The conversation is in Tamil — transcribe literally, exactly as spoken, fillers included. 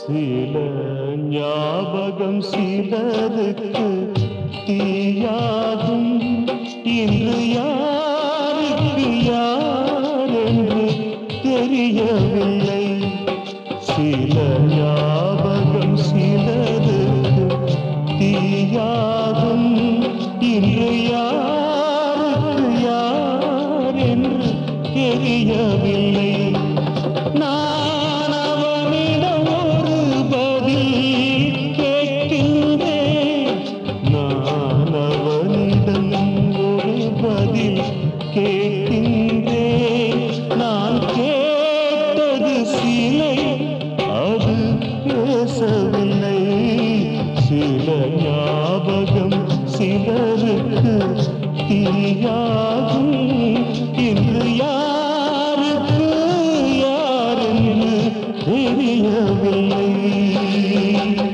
சில ஞாபகம் சிலருக்கு தீயாகும். இன்று யாருக்கு யார் என்று தெரியவில்லை. சில ஞாபகம் சிலருக்கு தீயாகும். இன்று யாருக்கு யார் என்று தெரியவில்லை. நான் அவனிடம் ஒரு பதில் கேட்கின்றேன். நான் அவனிடம் ஒரு பதில் கேட்கின்றேன். நான் கேட்டது சிலை, அது பேசவில்லை. சில ஞாபகம் சிலருக்கு தீயாகும். இன்று யாருக்கு யார் என்று தெரியவில்லை.